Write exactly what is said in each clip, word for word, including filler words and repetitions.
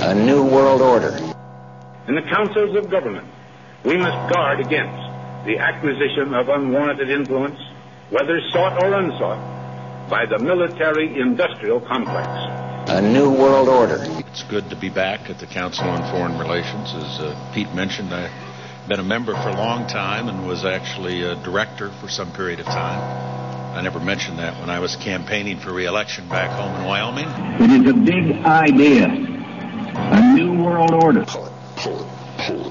A new world order. In the councils of government, we must guard against the acquisition of unwarranted influence, whether sought or unsought, by the military-industrial complex. A new world order. It's good to be back at the Council on Foreign Relations. As uh, Pete mentioned, I've been a member for a long time and was actually a director for some period of time. I never mentioned that when I was campaigning for re-election back home in Wyoming. It is a big idea. A new world order. Pull it, pull it, pull it.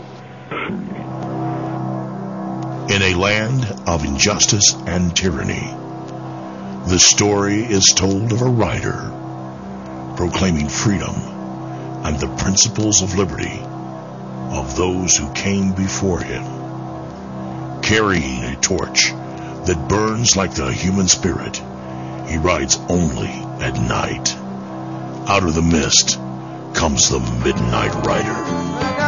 In a land of injustice and tyranny, the story is told of a rider proclaiming freedom and the principles of liberty of those who came before him, carrying a torch that burns like the human spirit. He rides only at night. Out of the mist comes the Midnight Rider.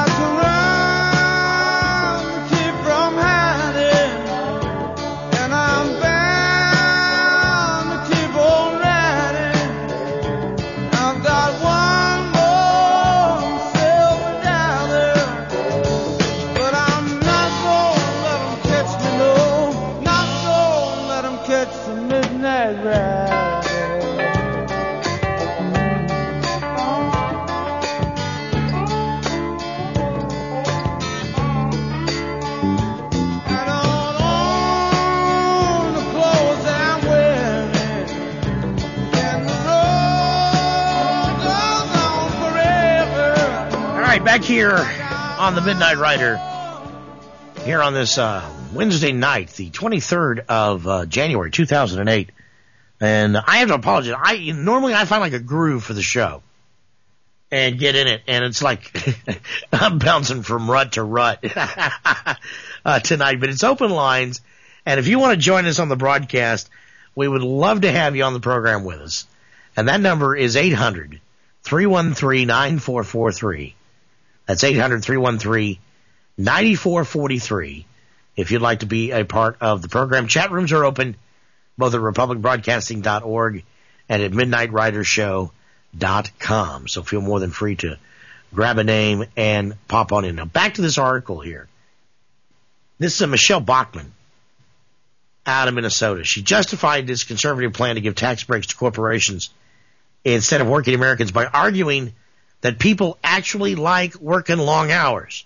Back here on the Midnight Rider, here on this uh, Wednesday night, the twenty-third of uh, January, two thousand eight. And I have to apologize. I normally I find like a groove for the show and get in it, and it's like I'm bouncing from rut to rut uh, tonight. But it's open lines, and if you want to join us on the broadcast, we would love to have you on the program with us. And that number is eight hundred, three one three, nine four four three. That's eight hundred, three one three, nine four four three. If you'd like to be a part of the program, chat rooms are open both at republic broadcasting dot org and at midnight rider show dot com. So feel more than free to grab a name and pop on in. Now back to this article here. This is a Michelle Bachmann out of Minnesota. She justified this conservative plan to give tax breaks to corporations instead of working Americans by arguing that people actually like working long hours.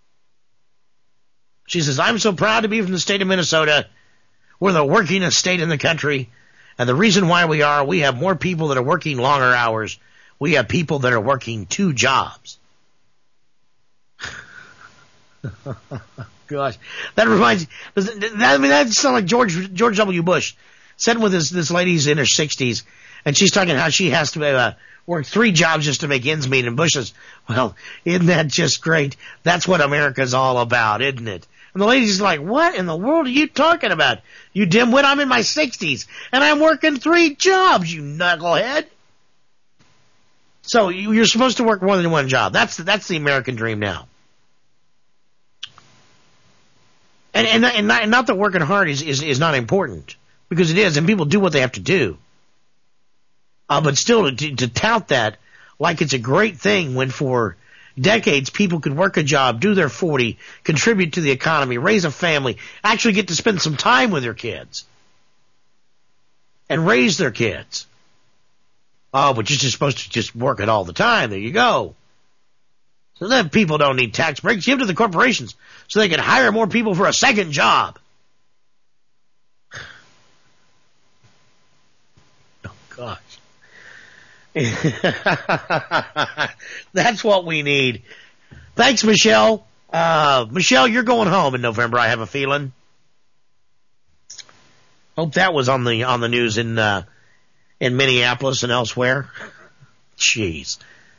She says, I'm so proud to be from the state of Minnesota. We're the workingest state in the country. And the reason why we are, we have more people that are working longer hours. We have people that are working two jobs. Gosh, that reminds me, I mean, that sounds like George, George W. Bush sitting with this, this lady's in her sixties, and she's talking how she has to, uh, work three jobs just to make ends meet. And Bush says, well, isn't that just great? That's what America's all about, isn't it? And the lady's like, what in the world are you talking about? You dimwit, I'm in my sixties, and I'm working three jobs, you knucklehead. So you, you're supposed to work more than one job. That's, that's the American dream now. And, and, and, not, and not that working hard is, is, is not important, because it is, and people do what they have to do. Uh, but still, to, to tout that like it's a great thing when for decades people could work a job, do their forty, contribute to the economy, raise a family, actually get to spend some time with their kids and raise their kids. Oh, but you're just supposed to just work it all the time. There you go. So then people don't need tax breaks. Give to the corporations so they can hire more people for a second job. Oh, gosh. That's what we need. Thanks, Michelle. Uh, Michelle, you're going home in November, I have a feeling. Hope that was on the on the news in uh, in Minneapolis and elsewhere. Jeez,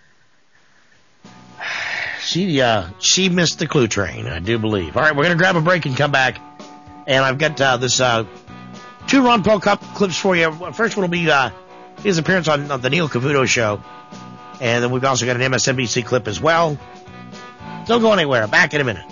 she uh, she missed the clue train, I do believe. All right, we're gonna grab a break and come back, and I've got uh, this uh, two Ron Paul Cup clips for you. First one will be uh, his appearance on, on the Neil Cavuto show, and then we've also got an M S N B C clip as well. Don't go anywhere. Back in a minute.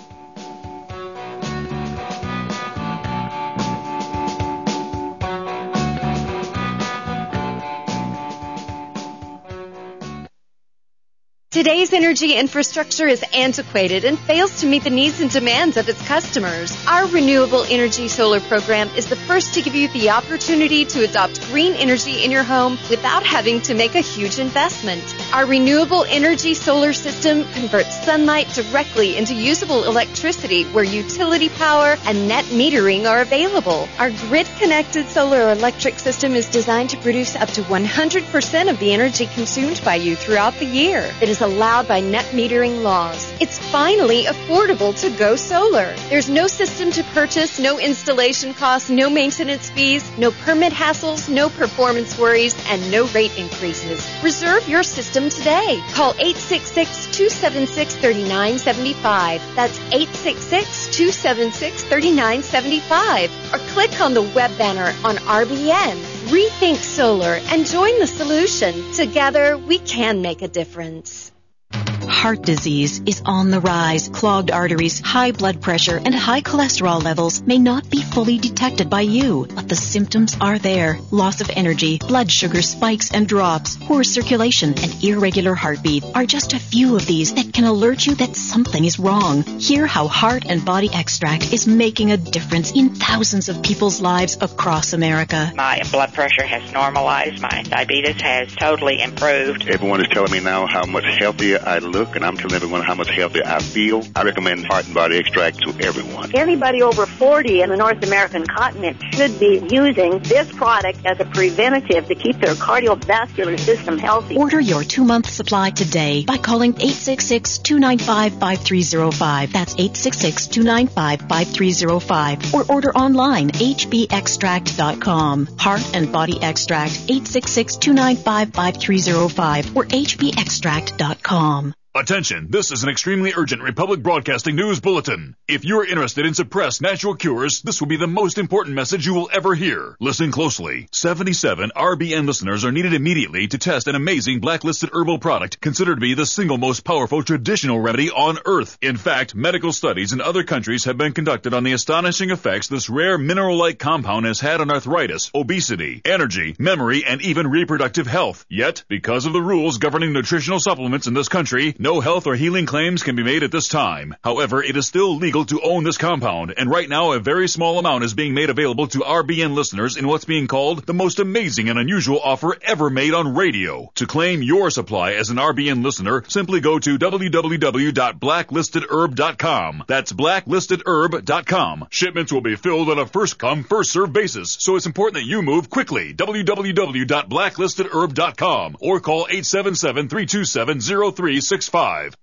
Today's energy infrastructure is antiquated and fails to meet the needs and demands of its customers. Our Renewable Energy Solar Program is the first to give you the opportunity to adopt green energy in your home without having to make a huge investment. Our Renewable Energy Solar System converts sunlight directly into usable electricity where utility power and net metering are available. Our grid-connected solar electric system is designed to produce up to one hundred percent of the energy consumed by you throughout the year. It is allowed by net metering laws. It's finally affordable to go solar. There's no system to purchase, no installation costs, no maintenance fees, no permit hassles, no performance worries, and no rate increases. Reserve your system today. Call eight six six, two seven six, three nine seven five. That's eight six six, two seven six, three nine seven five. Or click on the web banner on R B N. Rethink solar and join the solution. Together, we can make a difference. Heart disease is on the rise. Clogged arteries, high blood pressure, and high cholesterol levels may not be fully detected by you, but the symptoms are there. Loss of energy, blood sugar spikes and drops, poor circulation, and irregular heartbeat are just a few of these that can alert you that something is wrong. Hear how Heart and Body Extract is making a difference in thousands of people's lives across America. My blood pressure has normalized. My diabetes has totally improved. Everyone is telling me now how much healthier I look, and I'm telling everyone how much healthier I feel. I recommend Heart and Body Extract to everyone. Anybody over forty in the North American continent should be using this product as a preventative to keep their cardiovascular system healthy. Order your two-month supply today by calling eight six six, two nine five, five three zero five. That's eight six six, two nine five, five three zero five. Or order online, h b extract dot com. Heart and Body Extract, eight six six, two nine five, five three zero five or h b extract dot com. Attention, this is an extremely urgent Republic Broadcasting News Bulletin. If you're interested in suppressed natural cures, this will be the most important message you will ever hear. Listen closely. seventy-seven R B N listeners are needed immediately to test an amazing blacklisted herbal product considered to be the single most powerful traditional remedy on Earth. In fact, medical studies in other countries have been conducted on the astonishing effects this rare mineral-like compound has had on arthritis, obesity, energy, memory, and even reproductive health. Yet, because of the rules governing nutritional supplements in this country, no health or healing claims can be made at this time. However, it is still legal to own this compound, and right now a very small amount is being made available to R B N listeners in what's being called the most amazing and unusual offer ever made on radio. To claim your supply as an R B N listener, simply go to w w w dot blacklisted herb dot com. That's blacklisted herb dot com. Shipments will be filled on a first-come, first-served basis, so it's important that you move quickly. w w w dot blacklisted herb dot com or call eight seven seven, three two seven, zero three six five.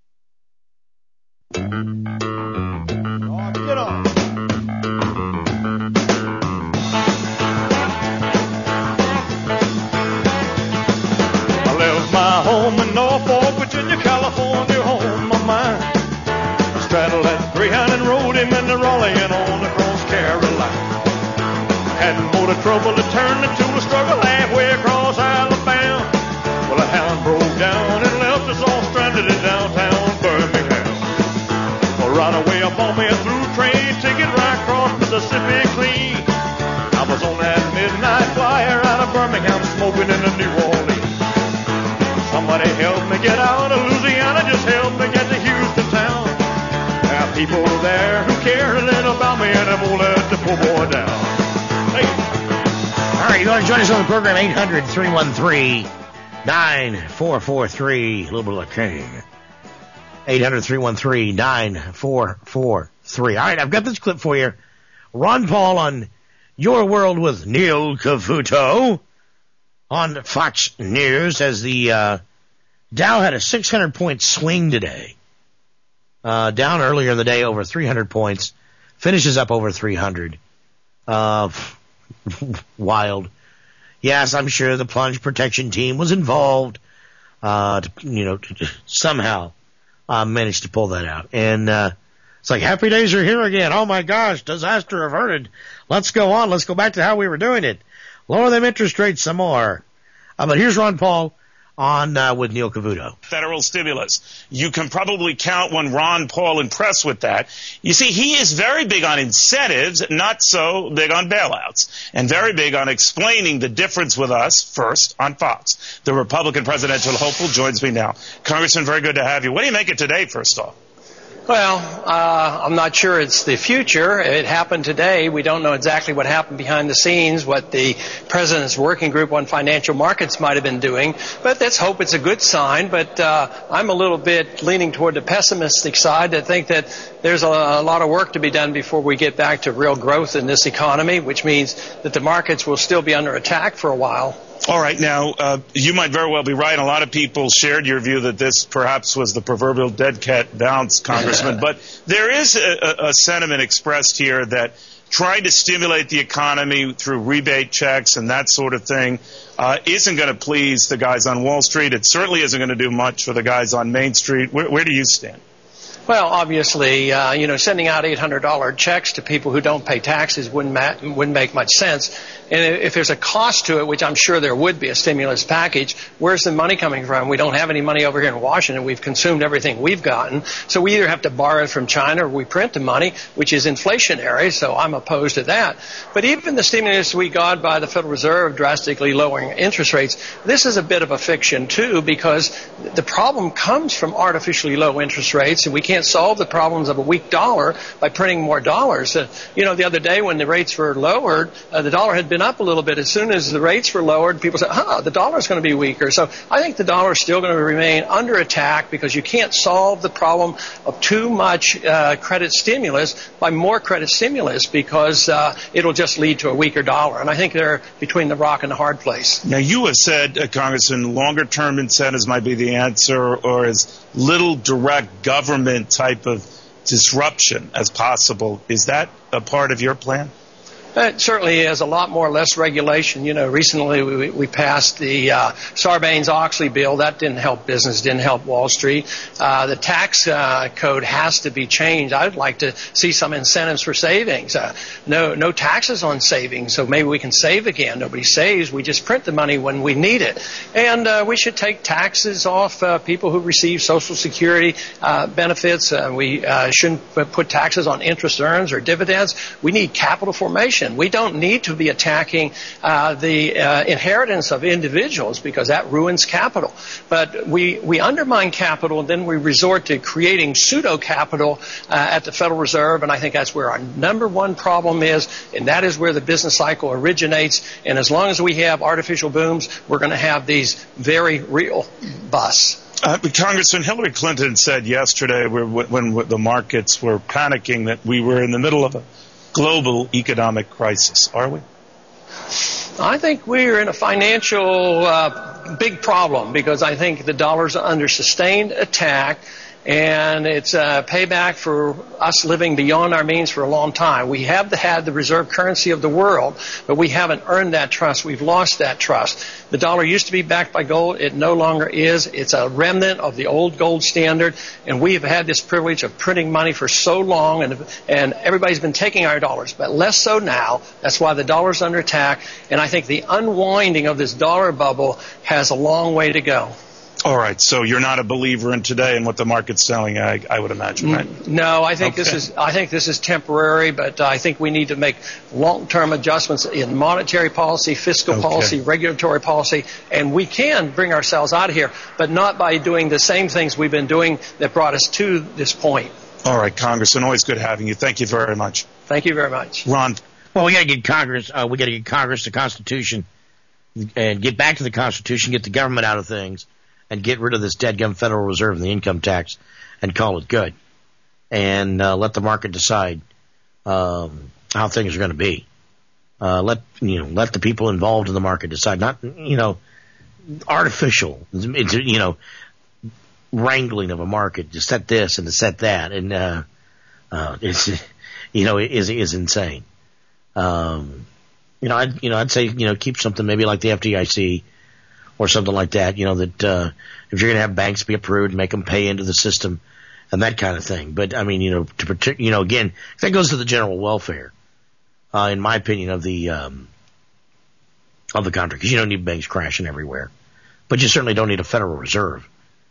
Oh, get on. I left my home in Norfolk, Virginia, California, home of mine. I straddled that Greyhound and rode him into Raleigh and on across Carolina. Hadn't more the trouble to turn into a struggle halfway across Alabama. Well, a hound broke down and left us all stranded in downtown Birmingham. Well, right away up on me a through train ticket right across Mississippi clean. I was on that midnight flyer out of Birmingham smoking into New Orleans. Somebody help me get out of Louisiana, just help me get to Houston town. There are people there who care a little about me and I won't let the poor boy down. Hey. All right, you want to join us on the program, eight hundred, three one three, nine four four three, a little bit like king. eight hundred, three one three, nine four four three. All right, I've got this clip for you. Ron Paul on Your World with Neil Cavuto on Fox News as the uh, Dow had a six hundred point swing today. Uh, down earlier in the day over three hundred points. Finishes up over three hundred. Uh, wild. Yes, I'm sure the plunge protection team was involved, uh, to, you know, to, to somehow uh, managed to pull that out. And uh, it's like, happy days are here again. Oh, my gosh, disaster averted. Let's go on. Let's go back to how we were doing it. Lower them interest rates some more. Uh, but here's Ron Paul on uh, with Neil Cavuto. Federal stimulus. You can probably count when Ron Paul impressed with that. You see, he is very big on incentives, not so big on bailouts, and very big on explaining the difference with us first on Fox. The Republican presidential hopeful joins me now. Congressman, very good to have you. What do you make of today, first off? Well, uh, I'm not sure it's the future. It happened today. We don't know exactly what happened behind the scenes, what the President's Working Group on Financial Markets might have been doing. But let's hope it's a good sign. But uh, I'm a little bit leaning toward the pessimistic side to think that there's a, a lot of work to be done before we get back to real growth in this economy, which means that the markets will still be under attack for a while. All right. Now, uh, you might very well be right. A lot of people shared your view that this perhaps was the proverbial dead cat bounce, Congressman. But there is a, a sentiment expressed here that trying to stimulate the economy through rebate checks and that sort of thing uh, isn't going to please the guys on Wall Street. It certainly isn't going to do much for the guys on Main Street. Where, where do you stand? Well, obviously, uh, you know, sending out eight hundred dollars checks to people who don't pay taxes wouldn't ma- wouldn't make much sense. And if there's a cost to it, which I'm sure there would be, a stimulus package, where's the money coming from? We don't have any money over here in Washington. We've consumed everything we've gotten. So we either have to borrow it from China or we print the money, which is inflationary, so I'm opposed to that. But even the stimulus we got by the Federal Reserve drastically lowering interest rates, this is a bit of a fiction, too, because the problem comes from artificially low interest rates, and we can't solve the problems of a weak dollar by printing more dollars. Uh, you know, the other day when the rates were lowered, uh, the dollar had been up a little bit. As soon as the rates were lowered, people said, huh, the dollar's going to be weaker. So I think the dollar is still going to remain under attack because you can't solve the problem of too much uh, credit stimulus by more credit stimulus because uh, it'll just lead to a weaker dollar. And I think they're between the rock and the hard place. Now, you have said, uh, Congressman, longer-term incentives might be the answer, or as little direct government type of disruption as possible. Is that a part of your plan? It certainly is. A lot more or less regulation. You know, recently we, we passed the uh, Sarbanes-Oxley bill. That didn't help business, didn't help Wall Street. Uh, the tax uh, code has to be changed. I'd like to see some incentives for savings. Uh, no, no taxes on savings, so maybe we can save again. Nobody saves. We just print the money when we need it. And uh, we should take taxes off uh, people who receive Social Security uh, benefits. Uh, we uh, shouldn't put taxes on interest earned or dividends. We need capital formation. We don't need to be attacking uh, the uh, inheritance of individuals because that ruins capital. But we, we undermine capital and then we resort to creating pseudo-capital uh, at the Federal Reserve, and I think that's where our number one problem is, and that is where the business cycle originates. And as long as we have artificial booms, we're going to have these very real busts. Uh, Congressman, Hillary Clinton said yesterday when the markets were panicking that we were in the middle of a global economic crisis, are we? I think we're in a financial uh, big problem because I think the dollar's under sustained attack. And it's a payback for us living beyond our means for a long time. We have had the reserve currency of the world, but we haven't earned that trust. We've lost that trust. The dollar used to be backed by gold. It no longer is. It's a remnant of the old gold standard. And we have had this privilege of printing money for so long, and, and everybody's been taking our dollars, but less so now. That's why the dollar's under attack. And I think the unwinding of this dollar bubble has a long way to go. All right, so you're not a believer in today and what the market's selling, I, I would imagine, right? No, I think okay. this is I think this is temporary, but I think we need to make long-term adjustments in monetary policy, fiscal okay. policy, regulatory policy, and we can bring ourselves out of here, but not by doing the same things we've been doing that brought us to this point. All right, Congressman, always good having you. Thank you very much. Thank you very much. Ron. Well, we got to get Congress. Uh, we got to get Congress the Constitution and get back to the Constitution, get the government out of things, and get rid of this dead-gum Federal Reserve and the income tax and call it good. And uh, let the market decide um, how things are going to be. Uh, let you know, let the people involved in the market decide. Not, you know, artificial, it's, you know, wrangling of a market to set this and to set that. And uh, uh, it's, you know, is is insane. Um, you know, I'd, you know, I'd say, you know, keep something maybe like the F D I C or something like that, you know, that uh, if you're going to have banks be approved, make them pay into the system and that kind of thing. But, I mean, you know, to protect, you know, again, that goes to the general welfare, uh, in my opinion, of the um, of the country, because you don't need banks crashing everywhere. but you certainly don't need a Federal Reserve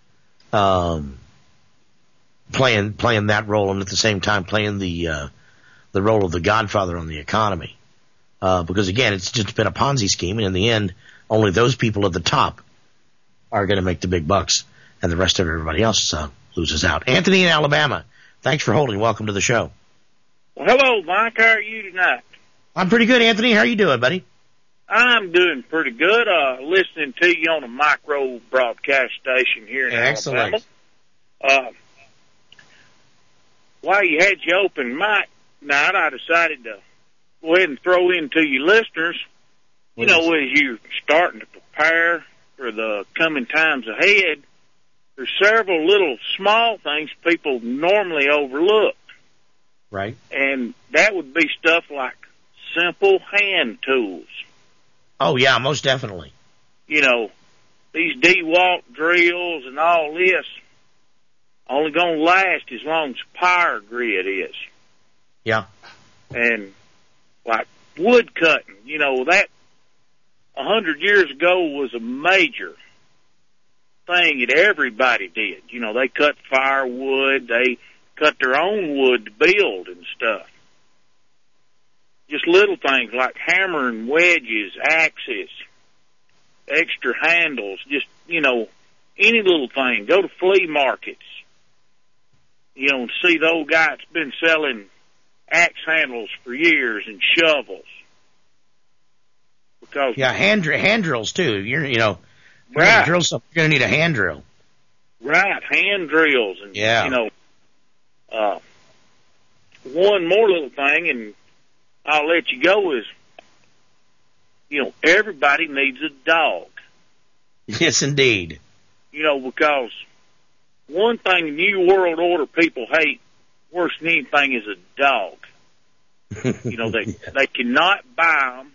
um, playing playing that role, and at the same time playing the uh, the role of the Godfather on the economy. Uh, because again, it's just been a Ponzi scheme, and in the end, only those people at the top are going to make the big bucks, and the rest of everybody else uh, loses out. Anthony in Alabama, thanks for holding. Welcome to the show. Well, hello, Mike. How are you tonight? I'm pretty good, Anthony. How are you doing, buddy? I'm doing pretty good. Uh, listening to you on a micro broadcast station here in Excellent. Alabama. Uh, while you had you open mic night, I decided to go ahead and throw into you listeners, you know, as you're starting to prepare for the coming times ahead, there's several little small things people normally overlook. Right. And that would be stuff like simple hand tools. Oh, yeah, most definitely. You know, these DeWalt drills and all this only going to last as long as power grid is. Yeah. And like wood cutting, you know, that a hundred years ago was a major thing that everybody did. You know, they cut firewood, they cut their own wood to build and stuff. Just little things like hammering wedges, axes, extra handles, just, you know, any little thing. Go to flea markets, you know, and see the old guy that's been selling axe handles for years and shovels. Because yeah, hand hand drills too. You're you know, you're right. gonna drill something, you're gonna need a hand drill. Right, hand drills and yeah. you know, uh, one more little thing, and I'll let you go is, you know, everybody needs a dog. Yes, indeed. You know, because one thing the New World Order people hate worse than anything is a dog. You know, they yeah. they cannot buy them.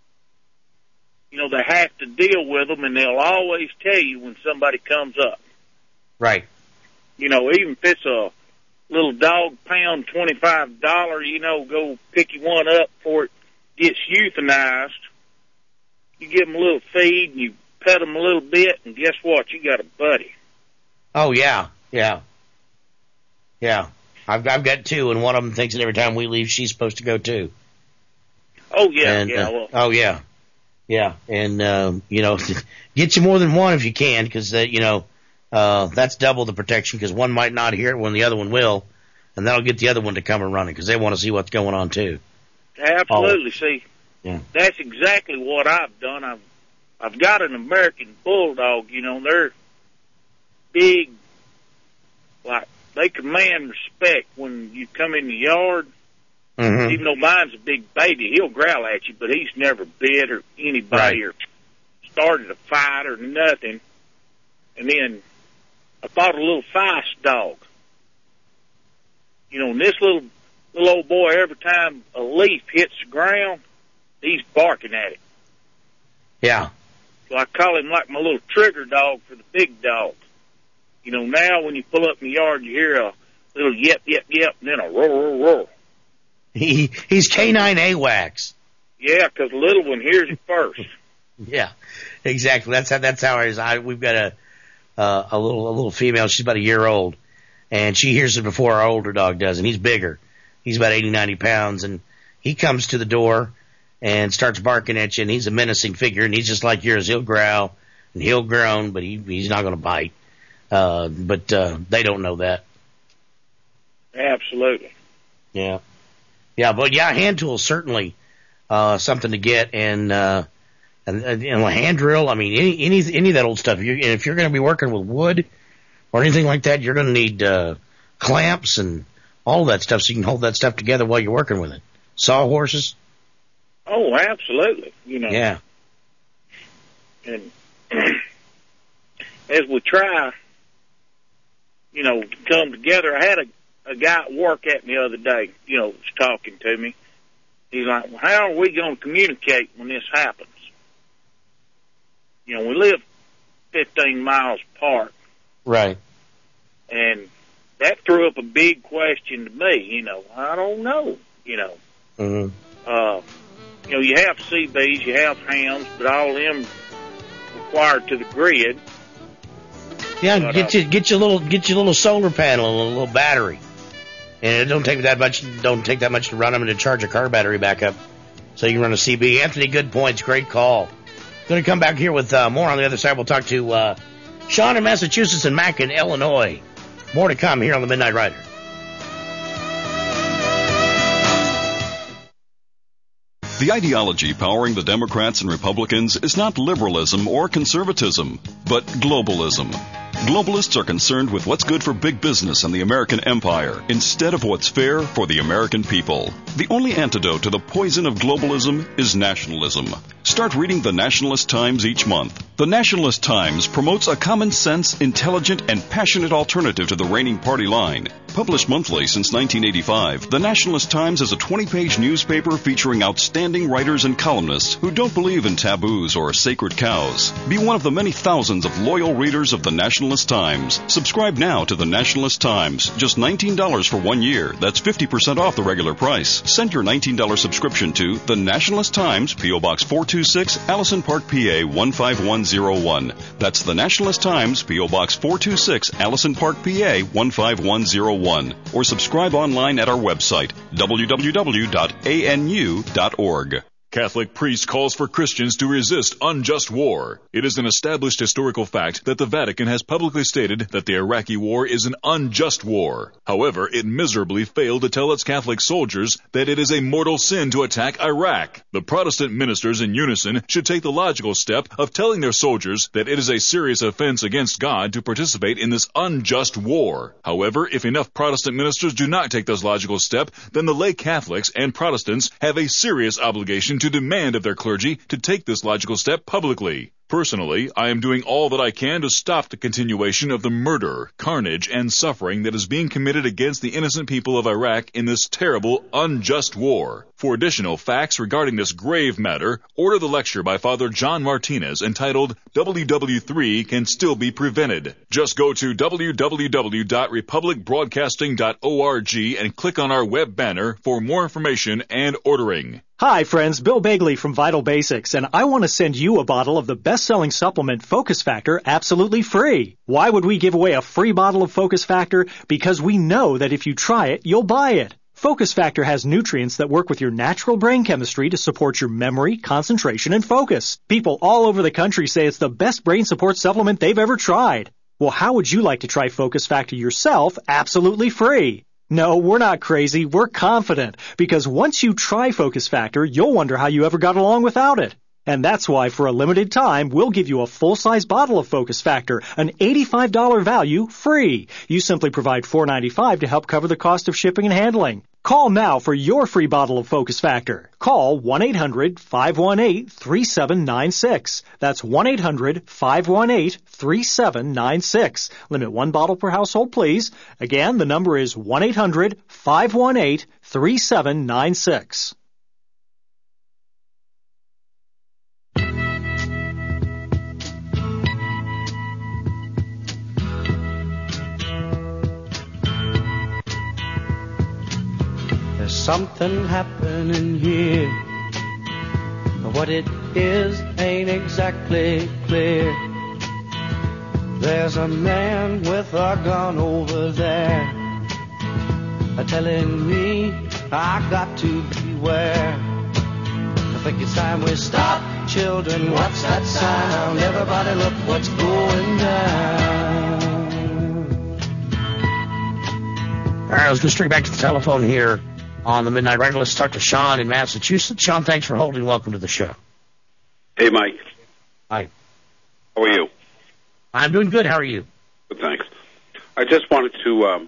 You know, they have to deal with them, and they'll always tell you when somebody comes up. Right. You know, even if it's a little dog pound, twenty-five dollars, you know, go pick you one up before it gets euthanized. You give them a little feed, and you pet them a little bit, and guess what? You got a buddy. Oh, yeah, yeah. Yeah. I've, I've got two, and one of them thinks that every time we leave, she's supposed to go too. Oh, yeah, and, yeah. Uh, well, oh, yeah. Yeah, and, um, you know, get you more than one if you can, because, uh, you know, uh, that's double the protection, because one might not hear it when the other one will, and that'll get the other one to come and running, because they want to see what's going on, too. Absolutely. Oh. See, yeah. That's exactly what I've done. I've, I've got an American Bulldog, you know, they're big, like, they command respect when you come in the yard. Mm-hmm. Even though mine's a big baby, he'll growl at you, but he's never bit or anybody right. or started a fight or nothing. And then I bought a little feist dog. You know, and this little little old boy, every time a leaf hits the ground, he's barking at it. Yeah. So I call him like my little trigger dog for the big dog. You know, now when you pull up in the yard, you hear a little yep, yep, yep, and then a roar, roar, roar. He he's canine AWACS. Yeah, because the little one hears it first. Yeah, exactly. That's how that's how it is. I we've got a uh, a little a little female. She's about a year old, and she hears it before our older dog does. And he's bigger. He's about eighty, ninety pounds, and he comes to the door and starts barking at you. And he's a menacing figure, and he's just like yours. He'll growl and he'll groan, but he he's not going to bite. Uh, but uh, they don't know that. Absolutely. Yeah. Yeah, but yeah, hand tools certainly uh, something to get, and uh, and, and a hand drill. I mean, any any any of that old stuff. You, if you're going to be working with wood or anything like that, you're going to need uh, clamps and all that stuff, so you can hold that stuff together while you're working with it. Sawhorses. Oh, absolutely. You know. Yeah. And as we try, you know, to come together, I had a. A guy at work at me the other day, you know, was talking to me. He's like, well, how are we going to communicate when this happens? You know, we live fifteen miles apart. Right. And that threw up a big question to me, you know. I don't know, you know. Mm-hmm. Uh, you know, you have C Bs, you have hams, but all of them required to the grid. Yeah, but, get uh, you get you a little get you a little solar panel and a little battery, and it don't take that much. Don't take that much to run them and to charge a car battery back up, so you can run a C B. Anthony, good points, great call. Going to come back here with uh, more on the other side. We'll talk to uh, Sean in Massachusetts and Mac in Illinois. More to come here on the Midnight Rider. The ideology powering the Democrats and Republicans is not liberalism or conservatism, but globalism. Globalists are concerned with what's good for big business and the American empire instead of what's fair for the American people. The only antidote to the poison of globalism is nationalism. Start reading the Nationalist Times each month. The Nationalist Times promotes a common sense, intelligent, and passionate alternative to the reigning party line. Published monthly since nineteen eighty-five, the Nationalist Times is a twenty-page newspaper featuring outstanding writers and columnists who don't believe in taboos or sacred cows. Be one of the many thousands of loyal readers of the Nationalist Times. Subscribe now to the Nationalist Times. Just nineteen dollars for one year. That's fifty percent off the regular price. Send your nineteen dollars subscription to the Nationalist Times, P O. Box four two six, Allison Park, P A one five one zero one. That's the Nationalist Times, P O. Box four two six, Allison Park, P A one five one zero one. Or subscribe online at our website, w w w dot a n u dot org. Catholic priest calls for Christians to resist unjust war. It is an established historical fact that the Vatican has publicly stated that the Iraqi war is an unjust war. However, it miserably failed to tell its Catholic soldiers that it is a mortal sin to attack Iraq. The Protestant ministers in unison should take the logical step of telling their soldiers that it is a serious offense against God to participate in this unjust war. However, if enough Protestant ministers do not take this logical step, then the lay Catholics and Protestants have a serious obligation to demand of their clergy to take this logical step publicly. Personally, I am doing all that I can to stop the continuation of the murder, carnage, and suffering that is being committed against the innocent people of Iraq in this terrible, unjust war. For additional facts regarding this grave matter, order the lecture by Father John Martinez entitled W W three Can Still Be Prevented. Just go to w w w dot republic broadcasting dot org and click on our web banner for more information and ordering. Hi friends, Bill Bagley from Vital Basics, and I want to send you a bottle of the best-selling supplement Focus Factor absolutely free. Why would we give away a free bottle of Focus Factor? Because we know that if you try it, you'll buy it. Focus Factor has nutrients that work with your natural brain chemistry to support your memory, concentration, and focus. People all over the country say it's the best brain support supplement they've ever tried. Well, how would you like to try Focus Factor yourself absolutely free? No, we're not crazy. We're confident. Because once you try Focus Factor, you'll wonder how you ever got along without it. And that's why, for a limited time, we'll give you a full-size bottle of Focus Factor, an eighty-five dollars value, free. You simply provide four dollars and ninety-five cents to help cover the cost of shipping and handling. Call now for your free bottle of Focus Factor. Call one eight hundred five one eight three seven nine six. That's one eight hundred five one eight three seven nine six. Limit one bottle per household, please. Again, the number is one eight hundred five one eight three seven nine six. There's something happening here, but what it is ain't exactly clear. There's a man with a gun over there, telling me I got to beware. I think it's time we stop, children. What's that sound? Everybody look what's going down. All right, let's go straight back to the telephone here on the Midnight Rider. Let's start to Sean in Massachusetts. Sean, thanks for holding. Welcome to the show. Hey, Mike. Hi. How are you? I'm doing good. How are you? Good, thanks. I just wanted to um,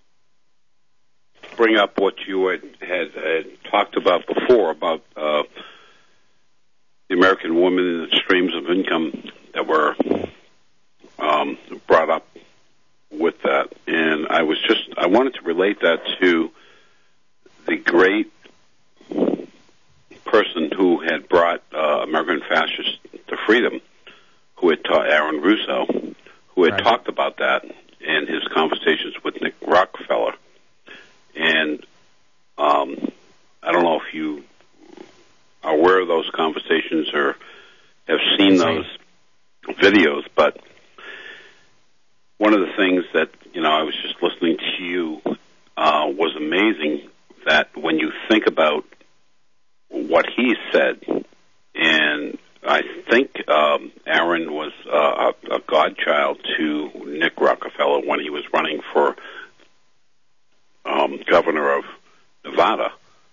bring up what you had, had, had talked about before, about uh, the American women and the streams of income that were um, brought up with that. And I was just, I wanted to relate that to the great person who had brought uh, American fascists to freedom, who had taught Aaron Russo, who had right. talked about that in his conversations with Nick Rockefeller. And um, I don't know if you are aware of those conversations or have seen those, videos, but one of the things that, you know, I was just listening to you uh, was amazing, that when you think about what he said, and I think um, Aaron was uh, a, a godchild to Nick Rockefeller when he was running for um, governor of Nevada.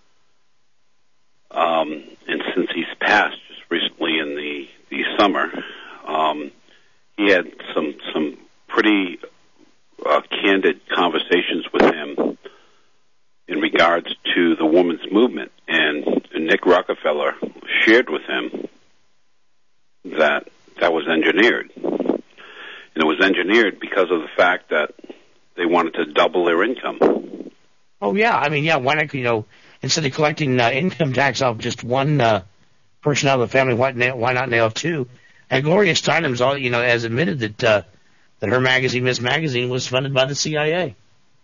Um, and since he's passed just recently in the, the summer, um, he had some some pretty uh, candid conversations with him in regards to the women's movement. And Nick Rockefeller shared with him that that was engineered. And it was engineered because of the fact that they wanted to double their income. Oh, yeah. I mean, yeah, why not, you know, instead of collecting uh, income tax off just one uh, person out of the family, why, nail, why not nail two? And Gloria Steinem's, all, you know, has admitted that uh, that her magazine, Miss Magazine, was funded by the C I A.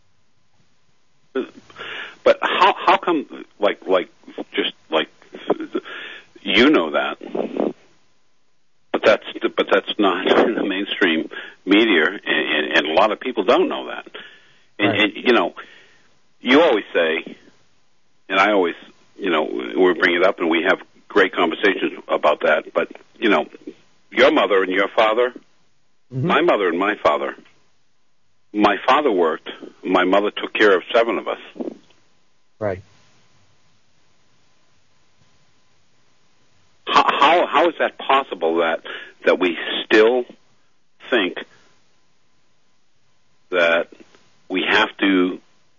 But how how come, like, like just like, you know that, but that's but that's not in the mainstream media, and, and, and a lot of people don't know that. And, right. and you know, you always say, and I always, you know, we bring it up, and we have great conversations about that. But you know, your mother and your father, mm-hmm. my mother and my father. My father worked. My mother took care of seven of us. Right. How, how how is that possible that that we still think that we have to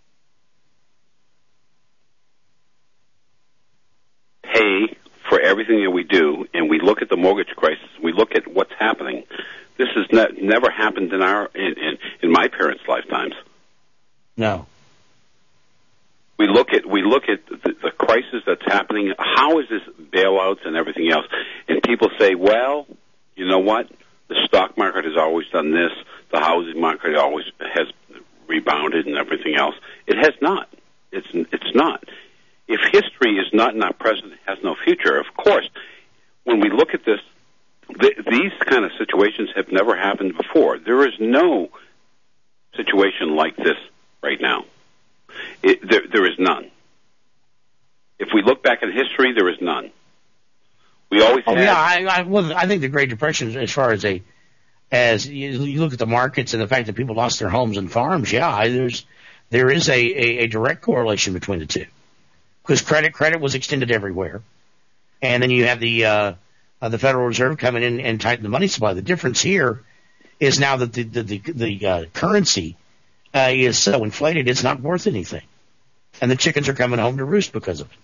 pay for everything that we do, and we look at the mortgage crisis, we look at what's happening? This has ne- never happened in our in, in, in my parents' lifetimes. No. We look at we look at the, the crisis that's happening. How is this bailouts and everything else? And people say, well, you know what? The stock market has always done this. The housing market always has rebounded and everything else. It has not. It's it's not. If history is not in our present, it has no future. Of course, when we look at this, th- these kind of situations have never happened before. There is no situation like this right now. It, there, there is none. If we look back in history, there is none. We always oh, had. Yeah, I, I, well, I think the Great Depression, as far as a, as you, you look at the markets and the fact that people lost their homes and farms, yeah, there's there is a, a, a direct correlation between the two, because credit credit was extended everywhere, and then you have the uh, uh, the Federal Reserve coming in and tighten the money supply. The difference here is now that the the the, the uh, currency uh, is so inflated, it's not worth anything. And the chickens are coming home to roost because of it.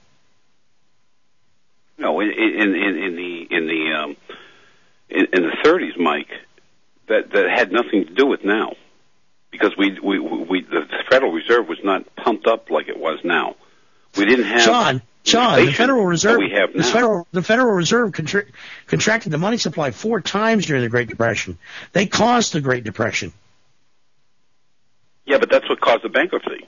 No, in, in, in, in the in the um, in, in the thirties, Mike, that that had nothing to do with now, because we we we the Federal Reserve was not pumped up like it was now. We didn't have Sean. Sean, the Federal Reserve. We have now. The Federal the Federal Reserve contra- contracted the money supply four times during the Great Depression. They caused the Great Depression. Yeah, but that's what caused the bankruptcy.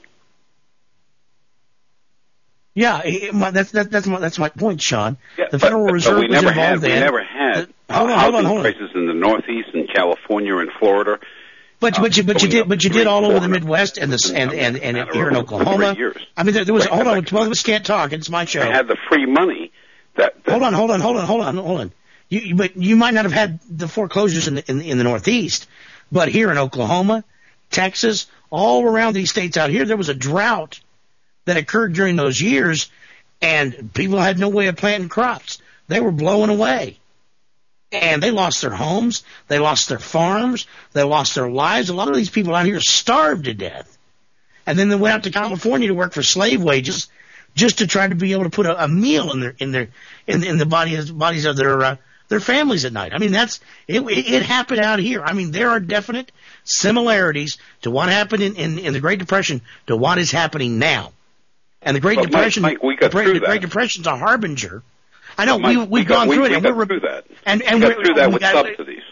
Yeah, it, my, that's that, that's my that's my point, Sean. Yeah, the Federal but, Reserve but we was never involved had, in. We never had the, hold on, housing hold on, hold on. crisis in the Northeast, in California, and Florida. But uh, but you but you did but you did all over the Midwest and the and and, and, and here in Oklahoma. I mean, there, there was hold on. Both of us can't talk. It's my show. They had the free money. That, that hold on, hold on, hold on, hold on, hold on. You, you but you might not have had the foreclosures in the in, in the Northeast, but here in Oklahoma, Texas, all around these states out here, there was a drought that occurred during those years. And people had no way of planting crops. They were blowing away. And they lost their homes. They lost their farms. They lost their lives. A lot of these people out here starved to death. And then they went out to California to work for slave wages just to try to be able to put a, a meal in their in their in, in the bodies bodies of their uh, their families at night. I mean, that's it, it happened out here. I mean, there are definite similarities to what happened in, in, in the Great Depression to what is happening now. And the Great but Depression, Mike, Mike, we got the, through the that. Great Depression's a harbinger. I know Mike, we we've we gone got, through we, it, we and got we're through that. And, and we got we're, through that we with got, subsidies.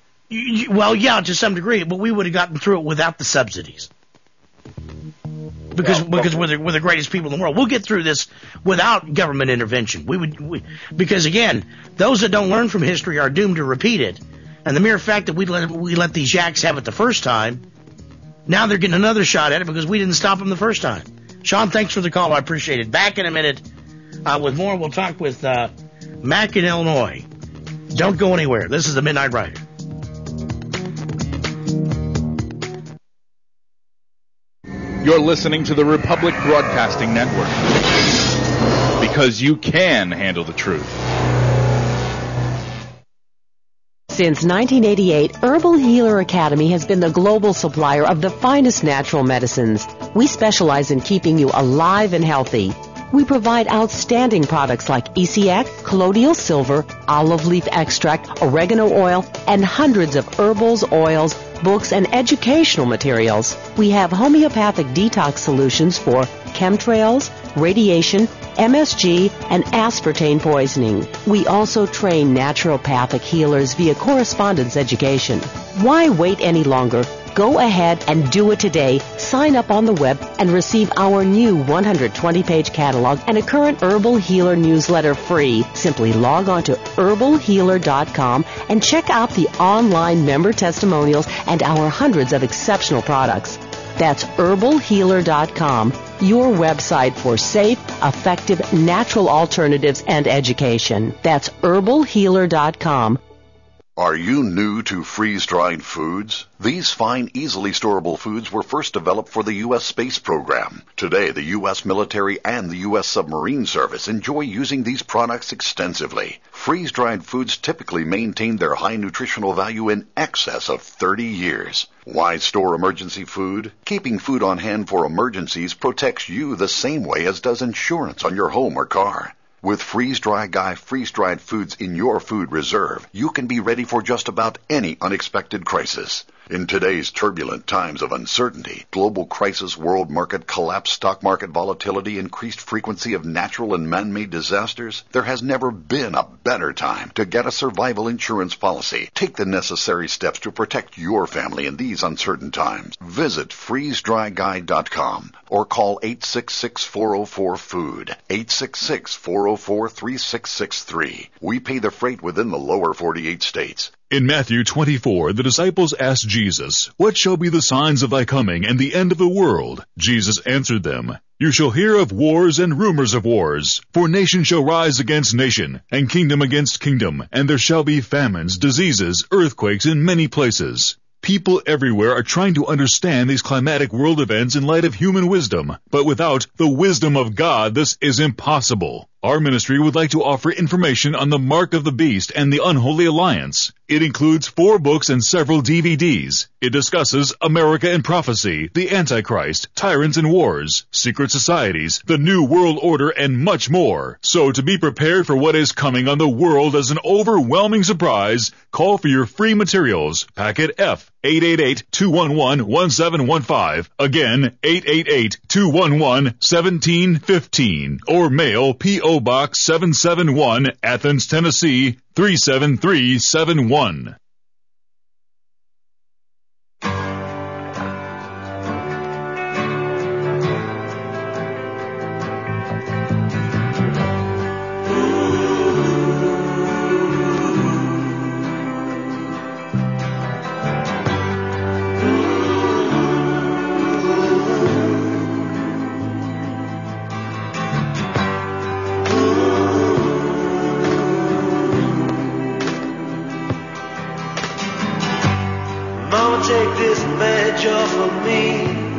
You, well, yeah, to some degree, but we would have gotten through it without the subsidies. Because because we're the, we're the greatest people in the world. We'll get through this without government intervention. We would we, because again, those that don't learn from history are doomed to repeat it. And the mere fact that we let we let these yaks have it the first time, now they're getting another shot at it because we didn't stop them the first time. Sean, thanks for the call. I appreciate it. Back in a minute uh, with more. We'll talk with uh, Mac in Illinois. Don't go anywhere. This is the Midnight Rider. You're listening to the Republic Broadcasting Network, because you can handle the truth. Since nineteen eighty-eight, Herbal Healer Academy has been the global supplier of the finest natural medicines. We specialize in keeping you alive and healthy. We provide outstanding products like E C X, colloidal silver, olive leaf extract, oregano oil, and hundreds of herbals, oils, books, and educational materials. We have homeopathic detox solutions for chemtrails, radiation, M S G, and aspartame poisoning. We also train naturopathic healers via correspondence education. Why wait any longer? Go ahead and do it today. Sign up on the web and receive our new one hundred twenty page catalog and a current Herbal Healer newsletter free. Simply log on to herbal healer dot com and check out the online member testimonials and our hundreds of exceptional products. That's herbal healer dot com, your website for safe, effective, natural alternatives and education. That's herbal healer dot com. Are you new to freeze-dried foods? These fine, easily storable foods were first developed for the U S space program. Today, the U S military and the U S submarine service enjoy using these products extensively. Freeze-dried foods typically maintain their high nutritional value in excess of thirty years. Why store emergency food? Keeping food on hand for emergencies protects you the same way as does insurance on your home or car. With Freeze-Dry Guy freeze-dried foods in your food reserve, you can be ready for just about any unexpected crisis. In today's turbulent times of uncertainty, global crisis, world market collapse, stock market volatility, increased frequency of natural and man-made disasters, there has never been a better time to get a survival insurance policy. Take the necessary steps to protect your family in these uncertain times. Visit freeze dry guy dot com or call eight six six, four oh four, food, eight six six, four oh four, three six six three. We pay the freight within the lower forty-eight states. In Matthew twenty-four, the disciples asked Jesus, "What shall be the signs of thy coming and the end of the world?" Jesus answered them, "You shall hear of wars and rumors of wars. For nation shall rise against nation, and kingdom against kingdom, and there shall be famines, diseases, earthquakes in many places." People everywhere are trying to understand these climatic world events in light of human wisdom, but without the wisdom of God, this is impossible. Our ministry would like to offer information on the Mark of the Beast and the Unholy Alliance. It includes four books and several D V Ds. It discusses America and Prophecy, the Antichrist, Tyrants and Wars, Secret Societies, the New World Order, and much more. So to be prepared for what is coming on the world as an overwhelming surprise, call for your free materials. Packet F, eight eight eight, two one one, one seven one five. Again, eight eight eight, two one one, one seven one five. Or mail P O Box seven seven one, Athens, Tennessee, three seven three seven one. Take this badge off of me.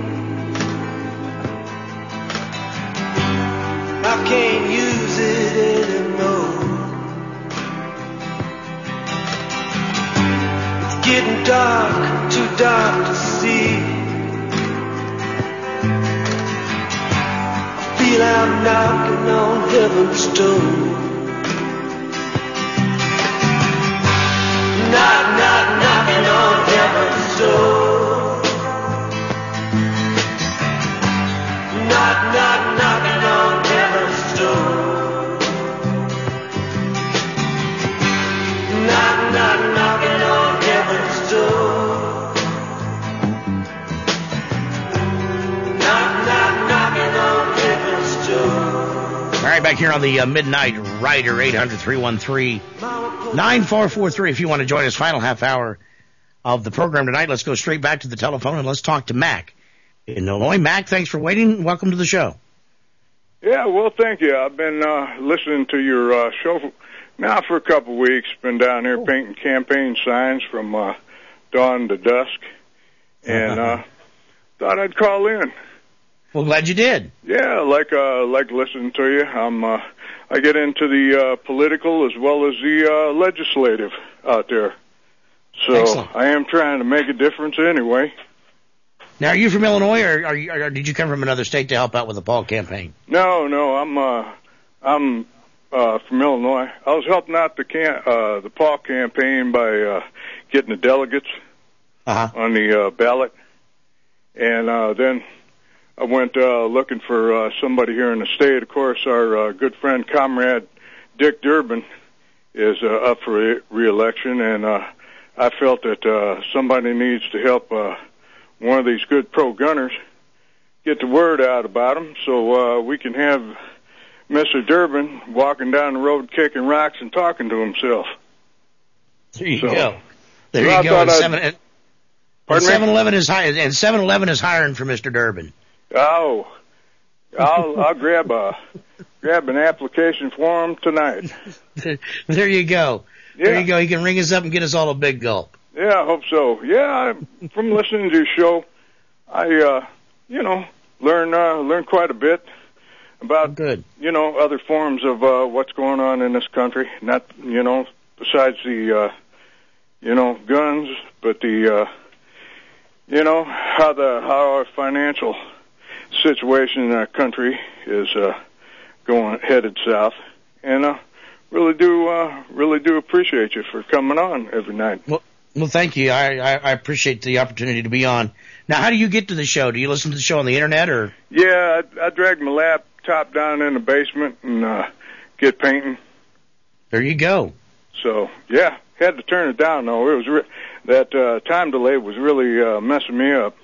I can't use it anymore. It's getting dark, too dark to see. I feel I'm knocking on heaven's door. Knock, knock, knocking on heaven's door. Knock, knock, knocking on heaven's door. Knock, knock, knocking on heaven's door. Knock, knock, knock. back here on the uh, Midnight Rider, eight hundred, three one three, nine four four three. If you want to join us, final half hour of the program tonight. Let's go straight back to the telephone and let's talk to Mac in Illinois. Mac, thanks for waiting. Welcome to the show. Yeah, well, thank you. I've been uh, listening to your uh, show now for a couple of weeks. Been down here cool. painting campaign signs from uh, dawn to dusk, and uh, thought I'd call in. Well, glad you did. Yeah, like uh, like listening to you. I'm uh, I get into the uh, political as well as the uh, legislative out there. So Excellent. I am trying to make a difference anyway. Now, are you from Illinois, or, are you, or did you come from another state to help out with the Paul campaign? No, no, I'm uh, I'm uh, from Illinois. I was helping out the can uh, the Paul campaign by uh, getting the delegates uh-huh. on the uh, ballot, and uh, then I went uh, looking for uh, somebody here in the state. Of course, our uh, good friend, comrade Dick Durbin, is uh, up for re- re-election, and uh, I felt that uh, somebody needs to help uh, one of these good pro-gunners get the word out about him so uh, we can have Mister Durbin walking down the road kicking rocks and talking to himself. There you so, go. There so you go. And seven, and, and seven eleven is high, and seven eleven is hiring for Mister Durbin. Oh, I'll I'll grab a grab an application form tonight. There you go. Yeah. There you go. He can ring us up and get us all a big gulp. Yeah, I hope so. Yeah, I, from listening to your show, I uh, you know learn uh, learn quite a bit about Good. you know other forms of uh, what's going on in this country. Not you know besides the uh, you know guns, but the uh, you know how the how our financial situation in our country is uh, going headed south, and uh, really do uh, really do appreciate you for coming on every night. Well, well, thank you. I, I, I appreciate the opportunity to be on. Now, how do you get to the show? Do you listen to the show on the internet, or? Yeah, I, I drag my laptop down in the basement and uh, get painting. There you go. So yeah, had to turn it down though. It was re- that uh, time delay was really uh, messing me up.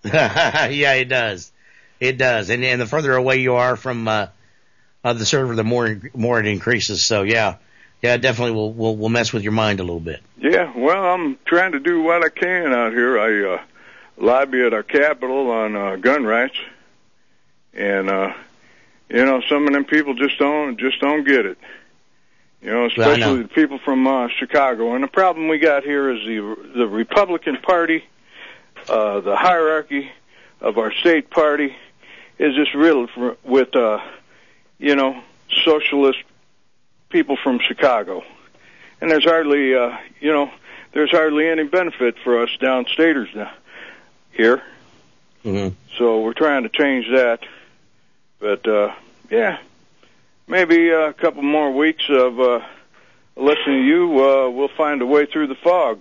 Yeah, it does. It does, and and the further away you are from uh, uh, the server, the more more it increases. So yeah, yeah, it definitely will will will mess with your mind a little bit. Yeah, well, I'm trying to do what I can out here. I uh, lobby at our Capitol on uh, gun rights, and uh, you know, some of them people just don't just don't get it. You know, especially well, know. the people from uh, Chicago. And the problem we got here is the the Republican Party, uh, the hierarchy of our state party is just riddled for, with, uh, you know, socialist people from Chicago. And there's hardly, uh, you know, there's hardly any benefit for us downstaters now, here. Mm-hmm. So we're trying to change that. But, uh, yeah, maybe a couple more weeks of uh, listening to you, uh, we'll find a way through the fog.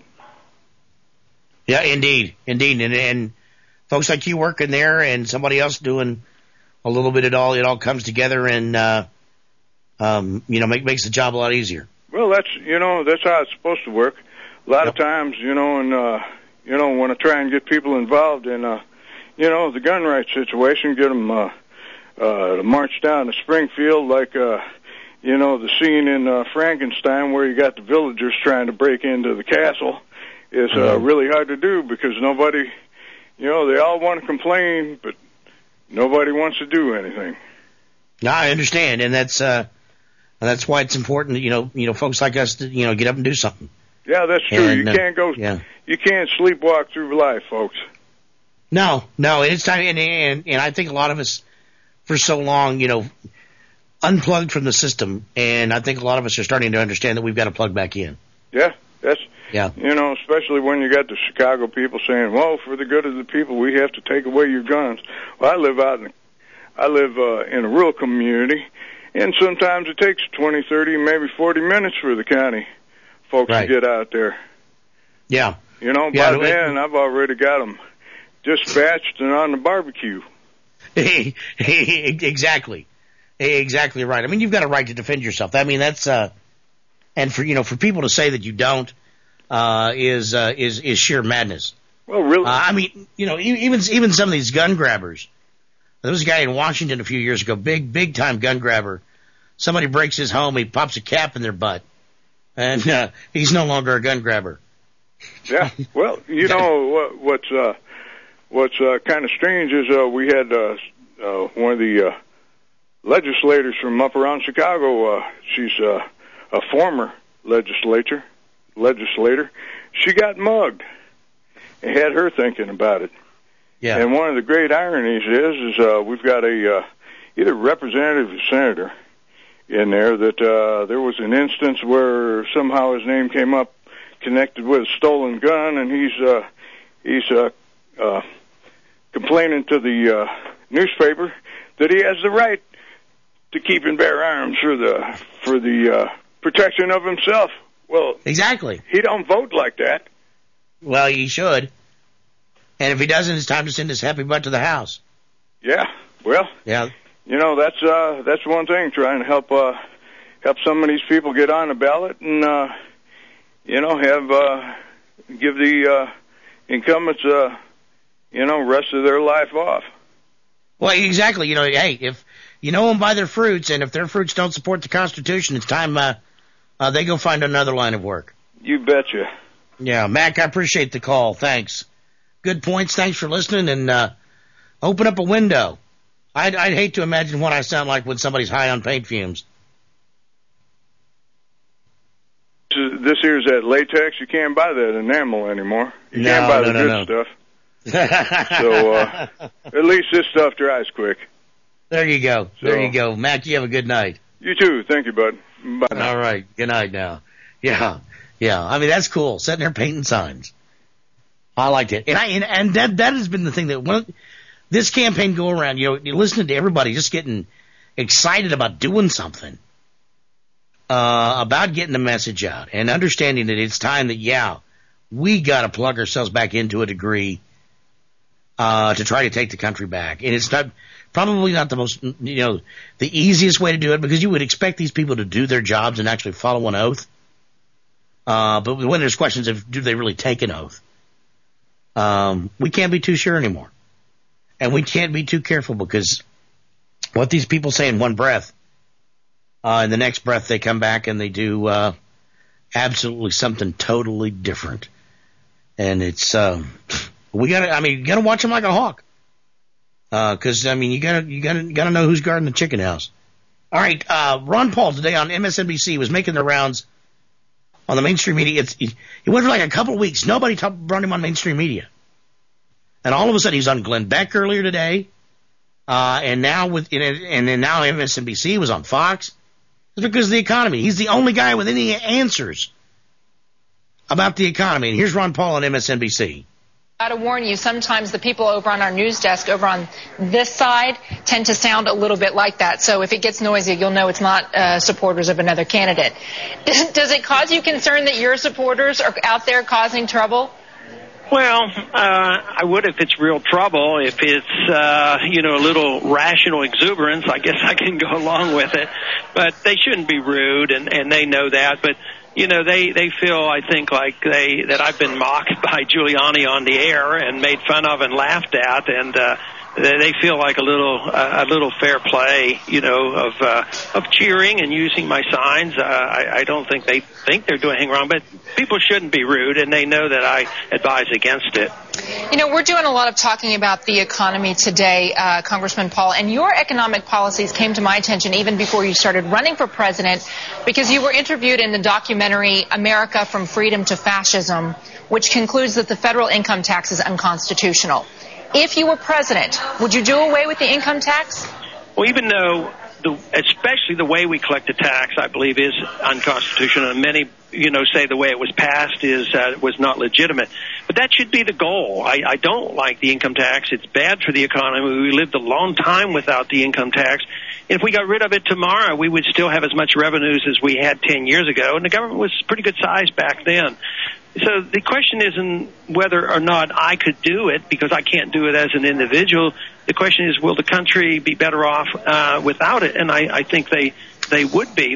Yeah, indeed. Indeed. And, and folks like you working there and somebody else doing a little bit of it all, it all comes together and, uh, um, you know, make, makes the job a lot easier. Well, that's, you know, that's how it's supposed to work. A lot yep. of times, you know, and, uh, you know, want to try and get people involved in, uh, you know, the gun rights situation, get them, uh, uh, to march down to Springfield like, uh, you know, the scene in, uh, Frankenstein where you got the villagers trying to break into the castle is, uh, mm-hmm. really hard to do because nobody, you know, they all want to complain, but nobody wants to do anything. No, I understand, and that's uh, that's why it's important that, you know, you know, folks like us to, you know, get up and do something. Yeah, that's true. And, you can't go. Yeah. You can't sleepwalk through life, folks. No, no, it's time, and, and and I think a lot of us, for so long, you know, unplugged from the system, and I think a lot of us are starting to understand that we've got to plug back in. Yeah, that's. Yeah. You know, especially when you got the Chicago people saying, "Well, for the good of the people, we have to take away your guns." Well, I live out in, I live uh, in a rural community, and sometimes it takes twenty, thirty, maybe forty minutes for the county folks right. to get out there. Yeah. You know, yeah, by then I've already got them dispatched and on the barbecue. Exactly. Exactly right. I mean, you've got a right to defend yourself. I mean, that's uh, and for you know, for people to say that you don't. Uh, is, uh, is, is sheer madness. Well, really? Uh, I mean, you know, even, even some of these gun grabbers. There was a guy in Washington a few years ago, big, big time gun grabber, somebody breaks his home, he pops a cap in their butt, and uh, he's no longer a gun grabber. Yeah, well, you know what, what's uh, what's uh, kind of strange is uh, we had uh, uh, one of the uh, legislators from up around Chicago. Uh, she's uh, a former legislator. Legislator. She got mugged. It had her thinking about it. Yeah. And one of the great ironies is, is uh, we've got a uh, either representative or senator in there that uh, there was an instance where somehow his name came up connected with a stolen gun, and he's uh, he's uh, uh, complaining to the uh, newspaper that he has the right to keep and bear arms for the for the uh, protection of himself. Well, exactly. He don't vote like that. Well, he should. And if he doesn't, it's time to send his happy butt to the House. Yeah. Well. Yeah. You know, that's uh, that's one thing. Trying to help uh, help some of these people get on the ballot and. Uh, You know, have uh, give the uh, incumbents, uh, you know, rest of their life off. Well, exactly. You know, hey, if you know them by their fruits, and if their fruits don't support the Constitution, it's time uh, uh, they go find another line of work. You betcha. Yeah, Mac, I appreciate the call. Thanks. Good points. Thanks for listening, and uh, open up a window. I'd, I'd hate to imagine what I sound like when somebody's high on paint fumes. This here's that latex. You can't buy that enamel anymore. You no, can't buy no, the no, good no. stuff. So uh, at least this stuff dries quick. There you go. So, there you go. Mac, you have a good night. You too. Thank you, bud. Bye now. All right. Good night now. Yeah. Yeah. I mean, that's cool. Sitting there painting signs. I liked it. And I, and, and that, that has been the thing that when this campaign go around, you know, you're listening to everybody just getting excited about doing something. Uh, about getting the message out and understanding that it's time that, yeah, we got to plug ourselves back into a degree uh, to try to take the country back. And it's not probably not the most, you know, the easiest way to do it because you would expect these people to do their jobs and actually follow an oath. Uh, but when there's questions of do they really take an oath, um, we can't be too sure anymore. And we can't be too careful because what these people say in one breath, Uh, in the next breath, they come back and they do uh, absolutely something totally different. And it's uh, we gotta. I mean, you gotta watch them like a hawk, because uh, I mean, you gotta you gotta gotta know who's guarding the chicken house. All right, uh, Ron Paul today on M S N B C was making the rounds on the mainstream media. It's, it, it went for like a couple of weeks. Nobody talk, brought him on mainstream media, and all of a sudden he's on Glenn Beck earlier today, uh, and now with and then now M S N B C was on Fox. It's because of the economy. He's the only guy with any answers about the economy. And here's Ron Paul on M S N B C. I got to warn you, sometimes the people over on our news desk over on this side tend to sound a little bit like that. So if it gets noisy, you'll know it's not uh, supporters of another candidate. Does it cause you concern that your supporters are out there causing trouble? Well, uh, I would if it's real trouble. If it's, uh, you know, a little rational exuberance, I guess I can go along with it. But they shouldn't be rude, and, and they know that. But, you know, they, they feel, I think, like they that I've been mocked by Giuliani on the air and made fun of and laughed at, and uh, they feel like a little uh, a little fair play, you know, of uh, of cheering and using my signs. Uh, I, I don't think they think they're doing anything wrong, but people shouldn't be rude, and they know that I advise against it. You know, we're doing a lot of talking about the economy today, uh, Congressman Paul, and your economic policies came to my attention even before you started running for president because you were interviewed in the documentary America from Freedom to Fascism, which concludes that the federal income tax is unconstitutional. If you were president, would you do away with the income tax? Well, even though, the, especially the way we collect the tax, I believe is unconstitutional, and many, you know, say the way it was passed is uh, was not legitimate. But that should be the goal. I, I don't like the income tax. It's bad for the economy. We lived a long time without the income tax. If we got rid of it tomorrow, we would still have as much revenues as we had ten years ago, and the government was pretty good size back then. So the question isn't whether or not I could do it, because I can't do it as an individual. The question is, will the country be better off uh, without it? And I, I think they they would be. But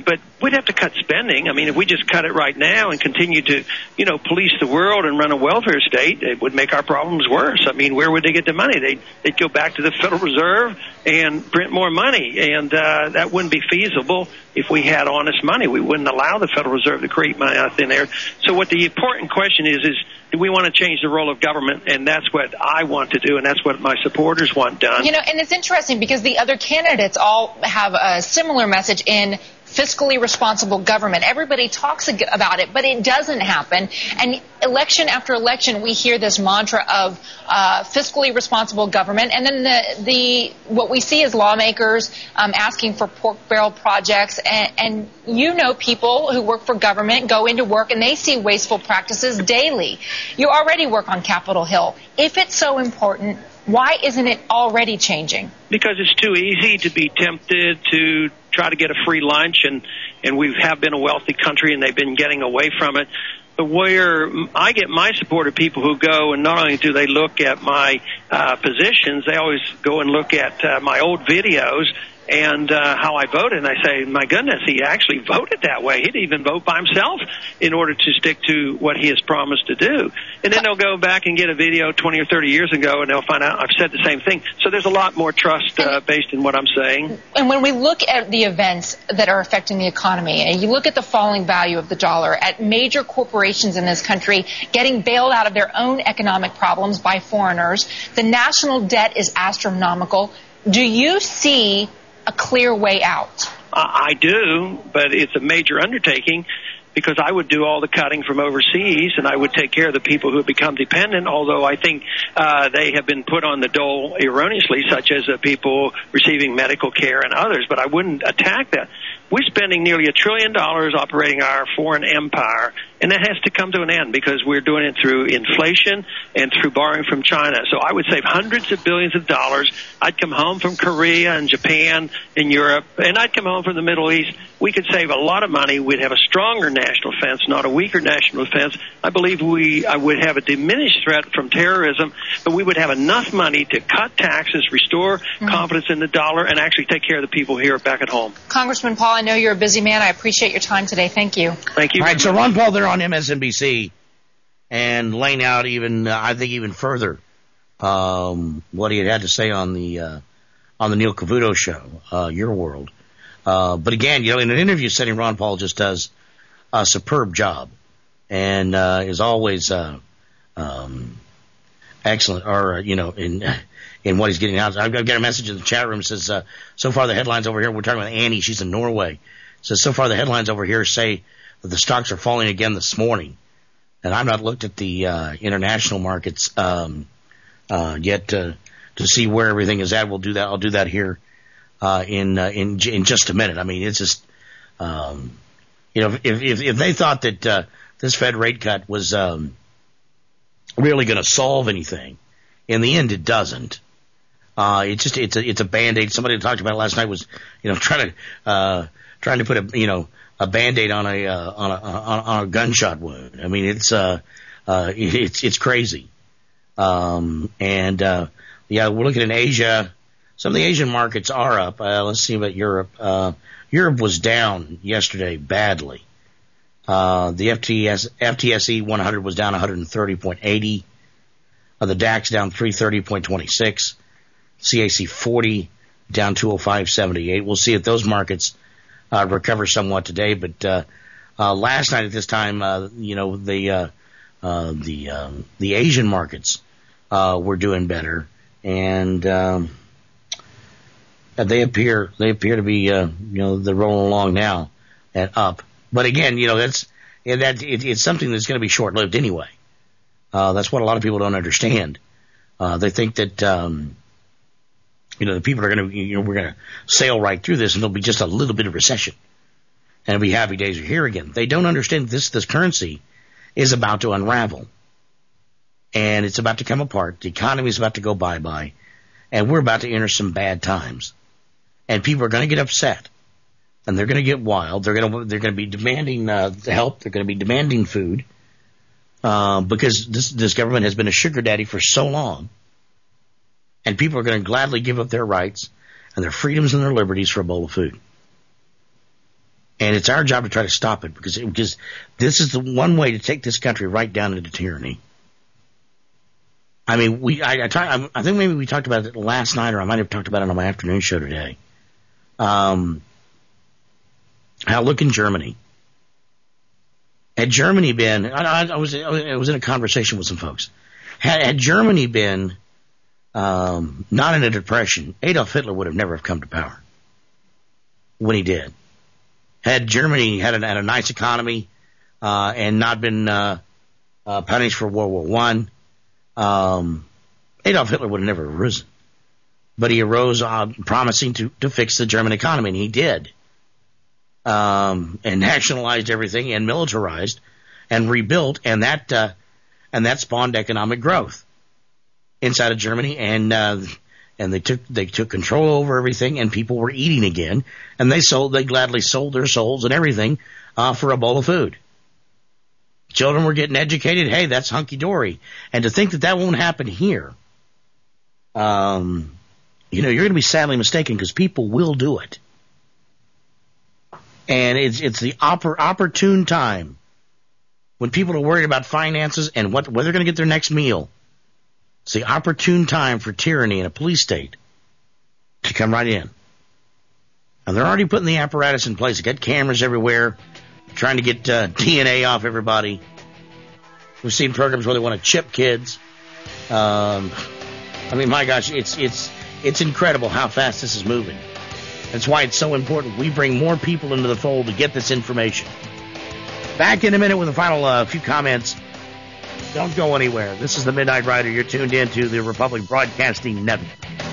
we'd have to cut spending. I mean, if we just cut it right now and continue to, you know, police the world and run a welfare state, it would make our problems worse. I mean, where would they get the money? They'd, they'd go back to the Federal Reserve and print more money, and uh, that wouldn't be feasible if we had honest money. We wouldn't allow the Federal Reserve to create money out of thin air. So what the important question is, is do we want to change the role of government? And that's what I want to do, and that's what my supporters want done. You know, and it's interesting because the other candidates all have a similar message in fiscally responsible government. Everybody talks about it, but it doesn't happen. And election after election, we hear this mantra of uh, fiscally responsible government. And then the, the what we see is lawmakers um, asking for pork barrel projects. And, and you know people who work for government go into work and they see wasteful practices daily. You already work on Capitol Hill. If it's so important, why isn't it already changing? Because it's too easy to be tempted to try to get a free lunch, and, and we have been a wealthy country, and they've been getting away from it. But where I get my support of people who go, and not only do they look at my uh, positions, they always go and look at uh, my old videos and uh, how I voted. And I say, my goodness, he actually voted that way. He'd even vote by himself in order to stick to what he has promised to do. And then they'll go back and get a video twenty or thirty years ago, and they'll find out I've said the same thing. So there's a lot more trust uh, based in what I'm saying. And when we look at the events that are affecting the economy, and you look at the falling value of the dollar, at major corporations in this country getting bailed out of their own economic problems by foreigners, the national debt is astronomical. Do you see a clear way out? I do, but it's a major undertaking because I would do all the cutting from overseas and I would take care of the people who have become dependent, although I think uh, they have been put on the dole erroneously, such as uh, people receiving medical care and others, but I wouldn't attack that. We're spending nearly a trillion dollars operating our foreign empire, and that has to come to an end because we're doing it through inflation and through borrowing from China. So I would save hundreds of billions of dollars. I'd come home from Korea and Japan and Europe, and I'd come home from the Middle East. We could save a lot of money. We'd have a stronger national defense, not a weaker national defense. I believe we I would have a diminished threat from terrorism, but we would have enough money to cut taxes, restore mm-hmm. confidence in the dollar, and actually take care of the people here back at home. Congressman Paul, I know you're a busy man. I appreciate your time today. Thank you. Thank you. All right, so Ron Paul there on M S N B C and laying out even, uh, I think, even further um, what he had had to say on the uh, on the Neil Cavuto show, uh, Your World. Uh, but again, you know, in an interview setting, Ron Paul just does a superb job and uh, is always uh, um, excellent, or you know, in in what he's getting out. I've got a message in the chat room that says, uh, so far the headlines over here, we're talking about Annie, she's in Norway. Says, so far the headlines over here say that the stocks are falling again this morning. And I've not looked at the uh, international markets um, uh, yet to, to see where everything is at. We'll do that. I'll do that here uh, in uh, in in just a minute. I mean, it's just, um, you know, if if, if they thought that uh, this Fed rate cut was um, really going to solve anything, in the end, it doesn't. Uh, it's just it's a it's a Band-Aid. Somebody talked about it last night was, you know, trying to uh, trying to put a you know a Band-Aid on a uh, on a on, on a gunshot wound. I mean, it's uh, uh it's it's crazy. Um, and uh, yeah, we're looking at Asia. Some of the Asian markets are up. Uh, let's see about Europe. Uh, Europe was down yesterday badly. Uh, the F T S F T S E one hundred was down one thirty point eight zero. Uh, the DAX down three thirty point two six. C A C forty down two oh five point seven eight. We'll see if those markets uh, recover somewhat today. But uh, uh, last night at this time, uh, you know, the uh, uh, the um, the Asian markets uh, were doing better, and um, they appear they appear to be uh, you know they're rolling along now and up. But again, you know that's that it, it's something that's going to be short lived anyway. Uh, that's what a lot of people don't understand. Uh, they think that. Um, You know, the people are going to, you know, we're going to sail right through this and there'll be just a little bit of recession. And it'll be happy days are here again. They don't understand this, this currency is about to unravel. And it's about to come apart. The economy is about to go bye-bye. And we're about to enter some bad times. And people are going to get upset. And they're going to get wild. They're going to, they're going to be demanding, uh, help. They're going to be demanding food. Uh, because this, this government has been a sugar daddy for so long. And people are going to gladly give up their rights and their freedoms and their liberties for a bowl of food. And it's our job to try to stop it because, because this is the one way to take this country right down into tyranny. I mean, we, I, I, try, I think maybe we talked about it last night, or I might have talked about it on my afternoon show today. Um, how look in Germany. Had Germany been, I, I was, I was in a conversation with some folks. Had, had Germany been, um, not in a depression, Adolf Hitler would have never have come to power when he did. Had Germany had a, had a nice economy, uh, and not been, uh, uh, punished for World War One, um, Adolf Hitler would have never arisen. But he arose, uh, promising to, to fix the German economy, and he did. Um, and nationalized everything and militarized and rebuilt, and that, uh, and that spawned economic growth inside of Germany, and, uh, and they took, they took control over everything, and people were eating again, and they sold, they gladly sold their souls and everything, uh, for a bowl of food. Children were getting educated. Hey, that's hunky dory. And to think that that won't happen here, um, you know, you're going to be sadly mistaken because people will do it. And it's, it's the oppor- opportune time when people are worried about finances and what, where they're going to get their next meal. It's the opportune time for tyranny in a police state to come right in. And they're already putting the apparatus in place. They got cameras everywhere, trying to get uh, D N A off everybody. We've seen programs where they want to chip kids. Um, I mean, my gosh, it's it's it's incredible how fast this is moving. That's why it's so important we bring more people into the fold to get this information. Back in a minute with a final uh, few comments. Don't go anywhere. This is the Midnight Rider. You're tuned in to the Republic Broadcasting Network.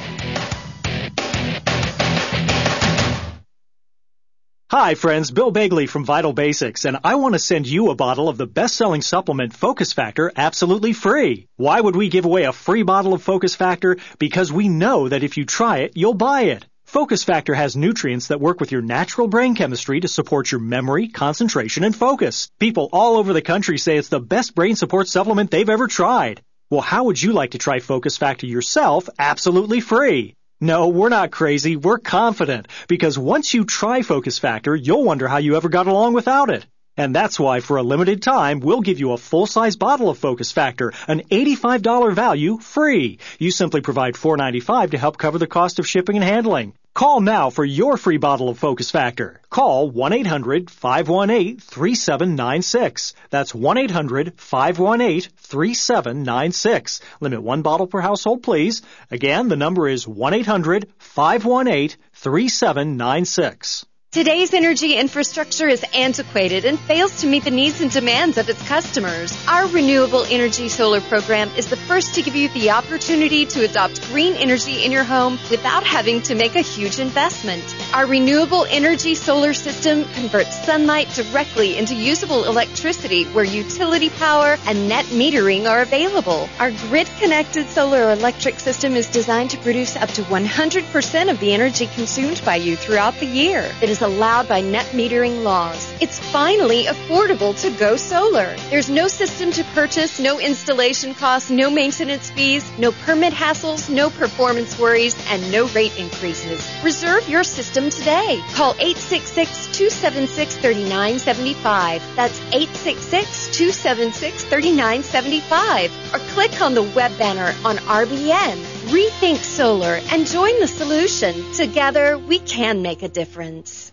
Hi, friends. Bill Begley from Vital Basics, and I want to send you a bottle of the best-selling supplement Focus Factor absolutely free. Why would we give away a free bottle of Focus Factor? Because we know that if you try it, you'll buy it. Focus Factor has nutrients that work with your natural brain chemistry to support your memory, concentration, and focus. People all over the country say it's the best brain support supplement they've ever tried. Well, how would you like to try Focus Factor yourself absolutely free? No, we're not crazy. We're confident. Because once you try Focus Factor, you'll wonder how you ever got along without it. And that's why, for a limited time, we'll give you a full-size bottle of Focus Factor, an eighty-five dollars value, free. You simply provide four dollars and ninety-five cents to help cover the cost of shipping and handling. Call now for your free bottle of Focus Factor. Call one eight hundred five one eight three seven nine six. That's one eight hundred five one eight three seven nine six. Limit one bottle per household, please. Again, the number is one eight hundred five one eight three seven nine six. Today's energy infrastructure is antiquated and fails to meet the needs and demands of its customers. Our Renewable Energy Solar program is the first to give you the opportunity to adopt green energy in your home without having to make a huge investment. Our Renewable Energy Solar system converts sunlight directly into usable electricity where utility power and net metering are available. Our grid-connected solar electric system is designed to produce up to one hundred percent of the energy consumed by you throughout the year. It is allowed by net metering laws. It's finally affordable to go solar. There's no system to purchase, no installation costs, no maintenance fees, no permit hassles, no performance worries, and no rate increases. Reserve your system today. Call eight six six, two seven six, three nine seven five. That's eight six six, two seven six, three nine seven five. Or click on the web banner on R B N. Rethink solar and join the solution. Together, we can make a difference.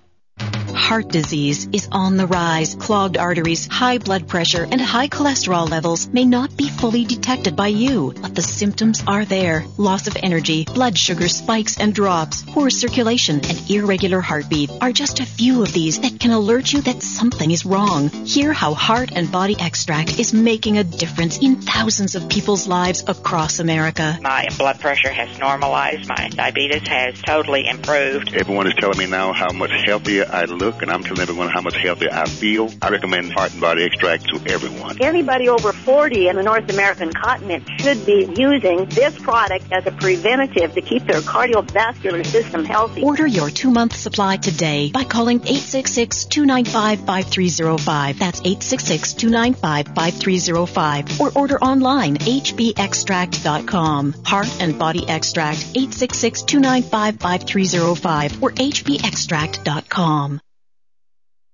Heart disease is on the rise. Clogged arteries, high blood pressure, and high cholesterol levels may not be fully detected by you, but the symptoms are there. Loss of energy, blood sugar spikes and drops, poor circulation, and irregular heartbeat are just a few of these that can alert you that something is wrong. Hear how Heart and Body Extract is making a difference in thousands of people's lives across America. My blood pressure has normalized. My diabetes has totally improved. Everyone is telling me now how much healthier I look, and I'm telling everyone how much healthier I feel. I recommend Heart and Body Extract to everyone. Anybody over forty in the North American continent should be using this product as a preventative to keep their cardiovascular system healthy. Order your two-month supply today by calling eight six six, two nine five, five three zero five. That's eight six six, two nine five, five three zero five. Or order online, h b extract dot com. Heart and Body Extract, eight six six, two nine five, five three zero five or h b extract dot com.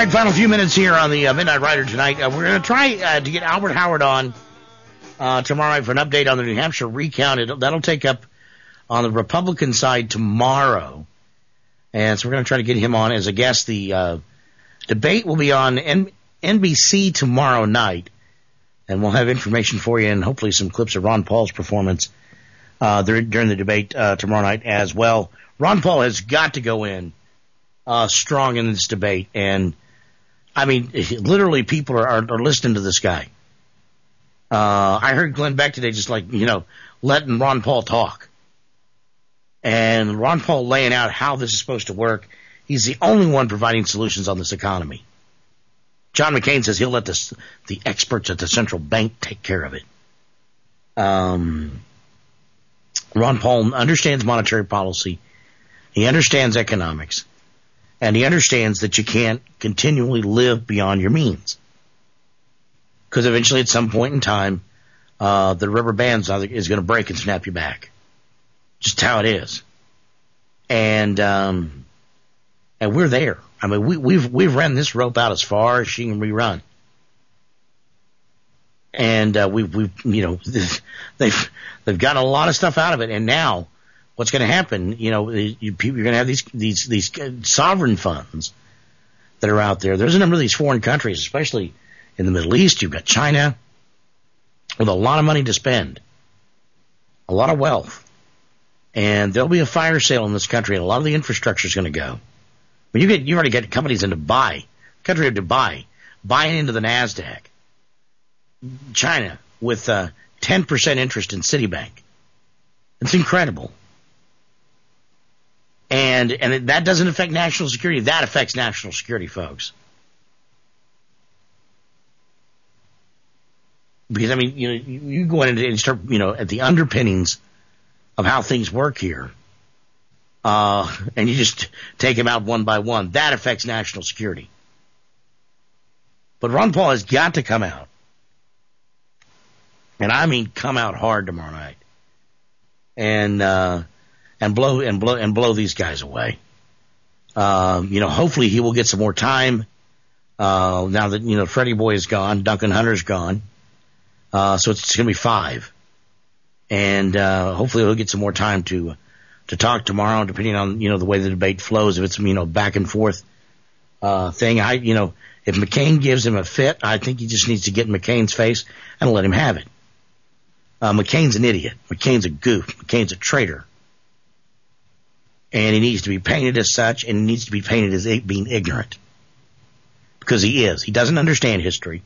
right, final few minutes here on the uh, Midnight Rider tonight. Uh, we're going to try uh, to get Albert Howard on uh, tomorrow night for an update on the New Hampshire recount. It'll, that'll take up on the Republican side tomorrow. And so we're going to try to get him on as a guest. The uh, debate will be on N- N B C tomorrow night. And we'll have information for you and hopefully some clips of Ron Paul's performance uh, during the debate uh, tomorrow night as well. Ron Paul has got to go in uh, strong in this debate. And, I mean, literally people are, are, are listening to this guy. Uh, I heard Glenn Beck today just like, you know, letting Ron Paul talk. And Ron Paul laying out how this is supposed to work. He's the only one providing solutions on this economy. John McCain says he'll let the, the experts at the central bank take care of it. Um, Ron Paul understands monetary policy. He understands economics. And he understands that you can't continually live beyond your means. Because eventually at some point in time, uh, the rubber band is going to break and snap you back. Just how it is. And, um, and we're there. I mean, we, we've, we've ran this rope out as far as she can rerun. And, uh, we've, we've, you know, they've, they've gotten a lot of stuff out of it. And now what's going to happen, you know, you, you're going to have these, these, these sovereign funds that are out there. There's a number of these foreign countries, especially in the Middle East. You've got China with a lot of money to spend, a lot of wealth. And there'll be a fire sale in this country, and a lot of the infrastructure is going to go. When you get, you already get companies in Dubai, country of Dubai, buying into the NASDAQ. China with uh, ten percent interest in Citibank. It's incredible. And and it, that doesn't affect national security. That affects national security, folks. Because, I mean, you know, you, you go in and start, you know, at the underpinnings of how things work here. Uh, and you just take them out one by one. That affects national security. But Ron Paul has got to come out. And I mean come out hard tomorrow night. And, uh, and blow, and blow, and blow these guys away. Um, you know, hopefully he will get some more time. Uh, now that, you know, Freddie Boy is gone, Duncan Hunter's gone. Uh, so it's, it's going to be five. And, uh, hopefully he'll get some more time to, to talk tomorrow, depending on, you know, the way the debate flows. If it's, you know, back and forth, uh, thing. I, you know, if McCain gives him a fit, I think he just needs to get in McCain's face and let him have it. Uh, McCain's an idiot. McCain's a goof. McCain's a traitor. And he needs to be painted as such, and he needs to be painted as being ignorant. Because he is. He doesn't understand history.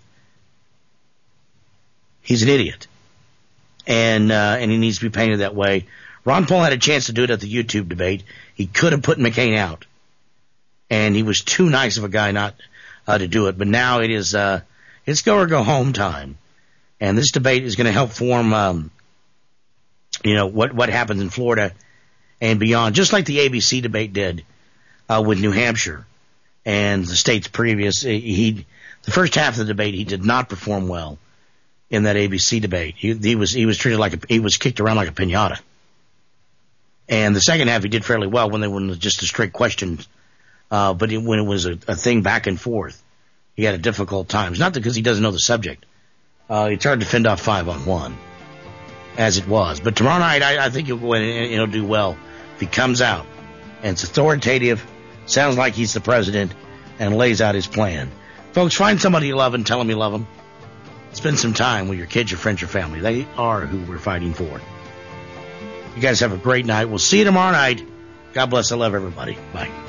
He's an idiot. And, uh, and he needs to be painted that way. Ron Paul had a chance to do it at the YouTube debate. He could have put McCain out. And he was too nice of a guy not, uh, to do it. But now it is, uh, it's go or go home time. And this debate is going to help form, um, you know, what, what happens in Florida and beyond. Just like the A B C debate did, uh, with New Hampshire and the states previous. He, the first half of the debate, he did not perform well in that A B C debate. He, he was, he was treated like a, he was kicked around like a piñata. And the second half, he did fairly well when they were just a straight questions. Uh, but it, when it was a, a thing back and forth, he had a difficult time. It's not because he doesn't know the subject. Uh, it's hard to fend off five on one, as it was. But tomorrow night, I, I think he'll go in and he'll do well if he comes out and it's authoritative, sounds like he's the president, and lays out his plan. Folks, find somebody you love and tell them you love them. Spend some time with your kids, your friends, your family. They are who we're fighting for. You guys have a great night. We'll see you tomorrow night. God bless. I love everybody. Bye.